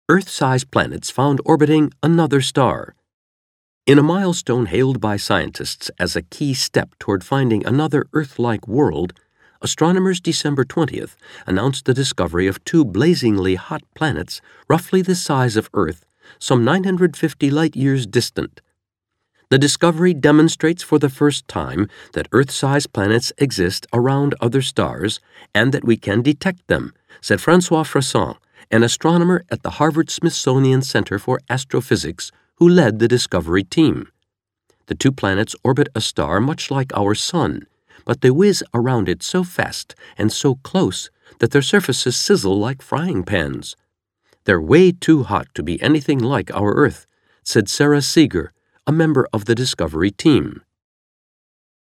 Earth-sized planets found orbiting another star. In a milestone hailed by scientists as a key step toward finding another Earth-like world, astronomers December 20th announced the discovery of two blazingly hot planets roughly the size of Earth, some 950 light-years distant. The discovery demonstrates for the first time that Earth-sized planets exist around other stars and that we can detect them, said François Fresson, an astronomer at the Harvard-Smithsonian Center for Astrophysics who led the discovery team. The two planets orbit a star much like our Sun, but they whiz around it so fast and so close that their surfaces sizzle like frying pans. They're way too hot to be anything like our Earth, said Sarah Seeger, a member of the discovery team.